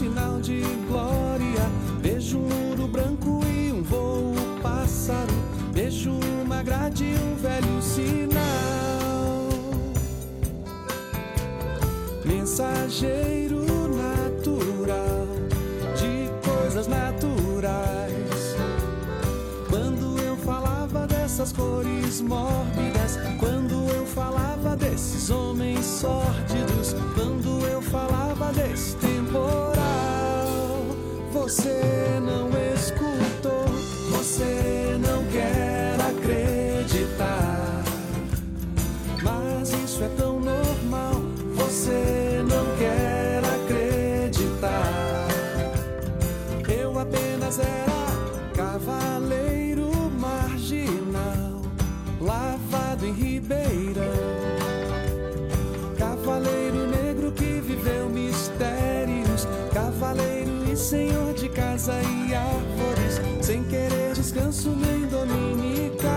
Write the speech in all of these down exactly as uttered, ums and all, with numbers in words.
sinal de glória. Vejo um muro branco e um voo pássaro. Vejo uma grade e um velho sinal. Mensageiro natural de coisas naturais. Quando eu falava dessas cores mórbidas, quando eu falava desses homens sórdidos, quando eu falava desse temporal, você não escutou, você não quer acreditar. Mas isso é tão normal, você não quer acreditar. Eu apenas era cavaleiro marginal, lavado em Ribeirão. Cavaleiro negro que viveu mistérios, cavaleiro e senhor de casa e árvores, sem querer descanso nem dominical.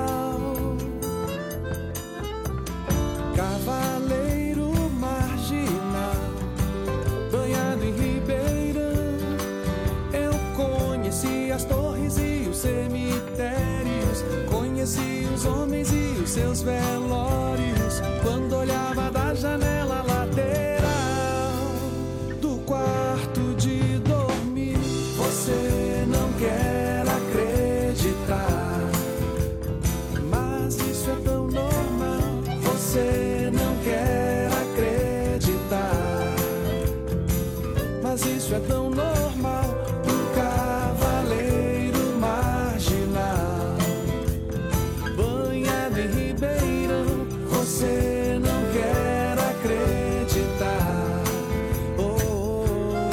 Cavaleiro marginal, banhado em Ribeirão. Eu conheci as torres e os cemitérios, conheci os homens e os seus velórios, quando olhava da janela lateral do quarto de dormir. Você não quer acreditar, mas isso é tão normal, você não quer acreditar. Mas isso é tão normal, um cavaleiro marginal, banhado em Ribeirão. Você não quer acreditar. Oh, oh,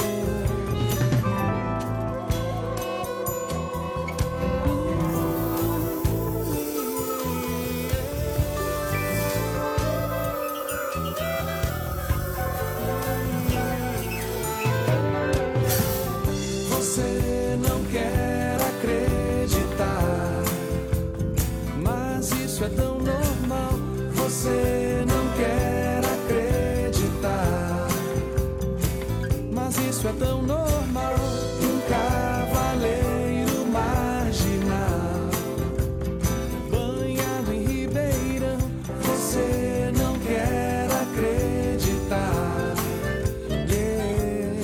Você não quer acreditar, mas isso é tão normal, você não quer acreditar. Mas isso é tão normal, um cavaleiro marginal, banhado em Ribeirão. Você não quer acreditar. Yeah.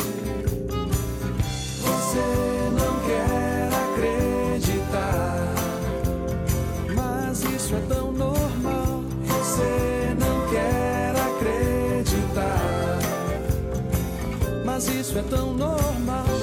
Você não quer acreditar, mas isso é tão normal, você não quer acreditar. Mas isso é tão normal.